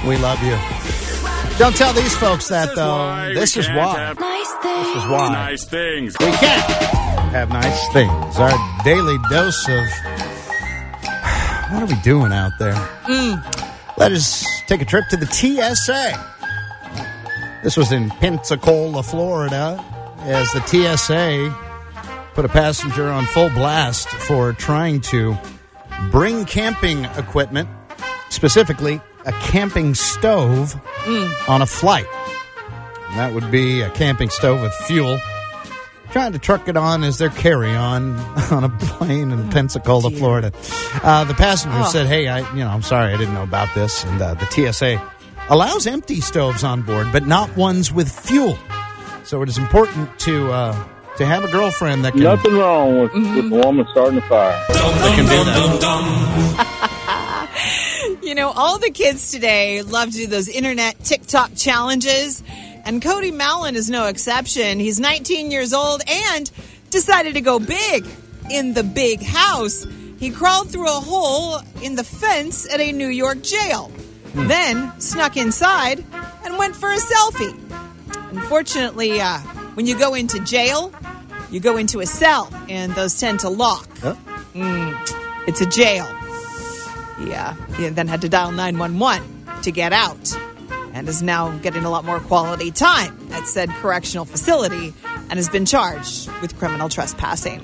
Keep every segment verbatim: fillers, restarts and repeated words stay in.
We love you. Don't tell these folks that, This is though. why This we is can't why. have Nice things. This is why. nice things. We can't have nice things. Our daily dose of what are we doing out there? Mm. Let us take a trip to the T S A. This was in Pensacola, Florida, as the T S A put a passenger on full blast for trying to bring camping equipment, specifically a camping stove, mm. on a flight. And that would be a camping stove with fuel. Trying to truck it on as their carry-on on a plane in Pensacola, Dear. Florida. Uh, the passenger Oh. said, hey, I, you know, I'm sorry, I didn't know about this. And uh, the T S A allows empty stoves on board, but not ones with fuel. So it is important to uh, to have a girlfriend that can... Nothing wrong with, mm-hmm. with a woman starting a fire. That can do that. You know, all the kids today love to do those internet TikTok challenges, and Cody Mallon is no exception. He's nineteen years old and decided to go big in the big house. He crawled through a hole in the fence at a New York jail, hmm. then snuck inside and went for a selfie. Unfortunately, uh, when you go into jail, you go into a cell, and those tend to lock. Huh? Mm, it's a jail. Yeah, he then had to dial nine one one to get out, and is now getting a lot more quality time at said correctional facility and has been charged with criminal trespassing.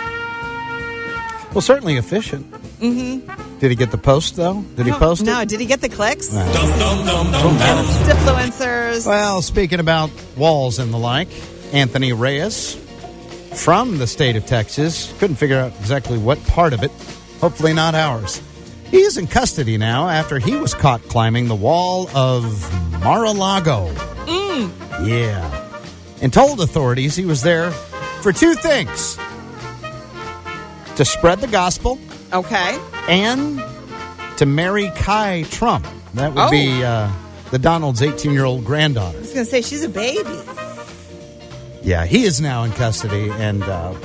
Well, certainly efficient. Mm-hmm. Did he get the post, though? Did he no, post it? No, did he get the clicks? No. Influencers. Well, speaking about walls and the like, Anthony Reyes from the state of Texas couldn't figure out exactly what part of it. Hopefully not ours. He is in custody now after he was caught climbing the wall of Mar-a-Lago. Mm. Yeah. And told authorities he was there for two things. To spread the gospel. Okay. And to marry Kai Trump. That would Oh. be uh, the Donald's eighteen-year-old granddaughter. I was going to say, she's a baby. Yeah, he is now in custody, and, uh,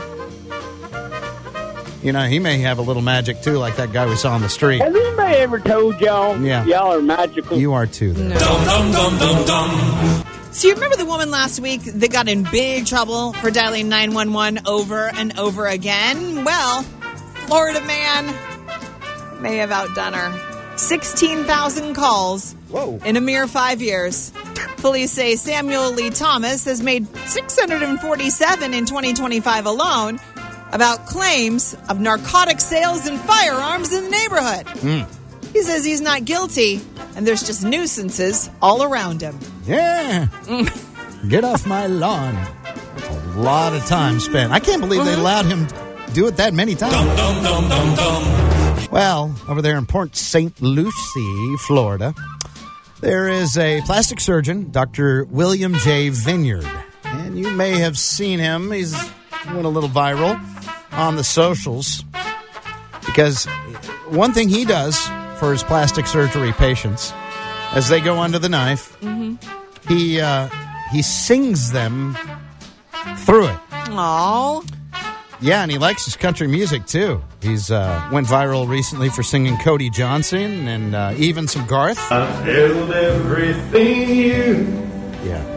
you know, he may have a little magic, too, like that guy we saw on the street. Has anybody ever told y'all Yeah. y'all are magical? You are, too, there. No. Dum, dum, dum, dum. So you remember the woman last week that got in big trouble for dialing nine one one over and over again? Well, Florida man may have outdone her. sixteen thousand calls Whoa. in a mere five years. Police say Samuel Lee Thomas has made six hundred forty-seven in twenty twenty-five alone about claims of narcotic sales and firearms in the neighborhood. Mm. He says he's not guilty, and there's just nuisances all around him. Yeah. Get off my lawn. That's a lot of time spent. I can't believe they allowed him to do it that many times. Dum, dum, dum, dum, dum. Well, over there in Port Saint Lucie, Florida, there is a plastic surgeon, Doctor William J. Vineyard. And you may have seen him. He's went a little viral on the socials because one thing he does for his plastic surgery patients, as they go under the knife, mm-hmm. he uh, he sings them through it. Aww. Yeah, and he likes his country music, too. He's uh, went viral recently for singing Cody Johnson and uh, even some Garth. I held everything you. Yeah.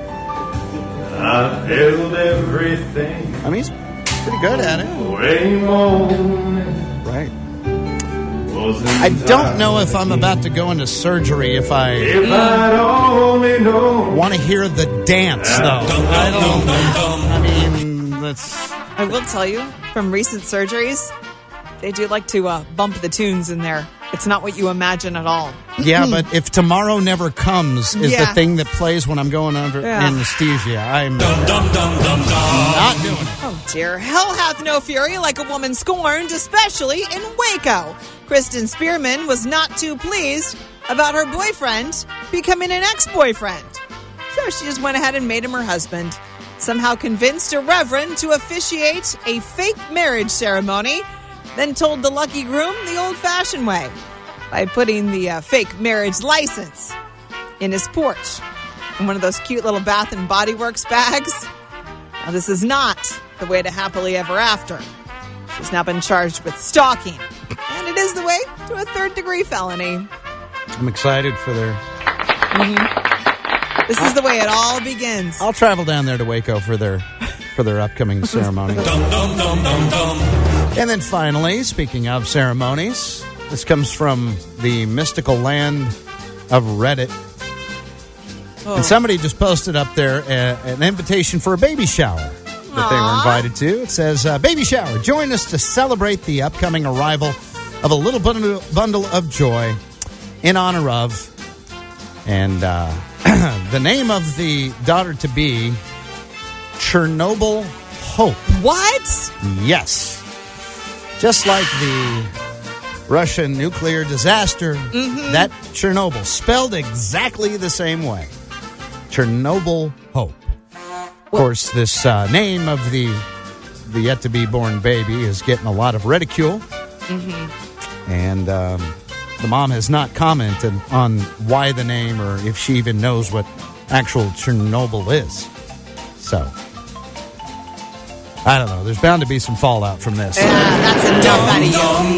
I held everything. I mean, he's pretty good at it. Way more. Right. I don't know if I'm about to go into surgery if I If I'd only know. want to hear the dance, though. I don't. I mean, that's... I will tell you, from recent surgeries, they do like to uh, bump the tunes in there. It's not what you imagine at all. Yeah, but if Tomorrow Never Comes is Yeah. the thing that plays when I'm going under Yeah. anesthesia, I'm Dum, dum, dum, dum, dum. not doing it. Oh, dear. Hell hath no fury like a woman scorned, especially in Waco. Kristen Spearman was not too pleased about her boyfriend becoming an ex-boyfriend. So she just went ahead and made him her husband. Somehow convinced a reverend to officiate a fake marriage ceremony, then told the lucky groom the old-fashioned way by putting the uh, fake marriage license in his porch in one of those cute little Bath and Body Works bags. Now, this is not the way to happily ever after. She's now been charged with stalking, and it is the way to a third-degree felony. I'm excited for their Mm-hmm. This is the way it all begins. I'll travel down there to Waco for their for their upcoming ceremony. Dum dum dum dum dum. And then finally, speaking of ceremonies, this comes from the mystical land of Reddit. Oh. And somebody just posted up there a, an invitation for a baby shower that they were invited to. It says, uh, baby shower, join us to celebrate the upcoming arrival of a little bundle, bundle of joy in honor of, and uh, the name of the daughter-to-be, Chernobyl Hope. What? Yes. Just like the Russian nuclear disaster, mm-hmm. that Chernobyl, spelled exactly the same way. Chernobyl Hope. Of course, this uh, name of the the yet-to-be-born baby is getting a lot of ridicule. Mm-hmm. And um, the mom has not commented on why the name or if she even knows what actual Chernobyl is. So, I don't know. There's bound to be some fallout from this. Yeah, that's enough out of you.